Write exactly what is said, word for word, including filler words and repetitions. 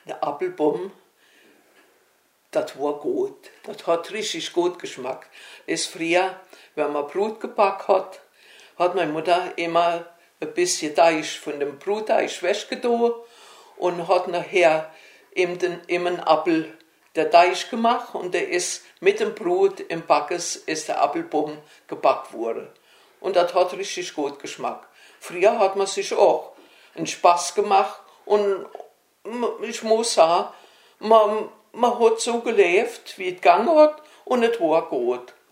Der Apfelbaum, das war gut. Das hat richtig gut Geschmack. Das früher, wenn man Brot gebacken hat, hat meine Mutter immer ein bisschen Teig von dem Brotteig weggetan und hat nachher eben den, eben einen Apfel der Teig gemacht und der ist mit dem Brot im Backes ist der Apfelbaum gebackt worden. Und das hat richtig gut Geschmack. Früher hat man sich auch einen Spaß gemacht und ich muss sagen, man, man hat so gelebt, wie es gegangen hat und es war gut.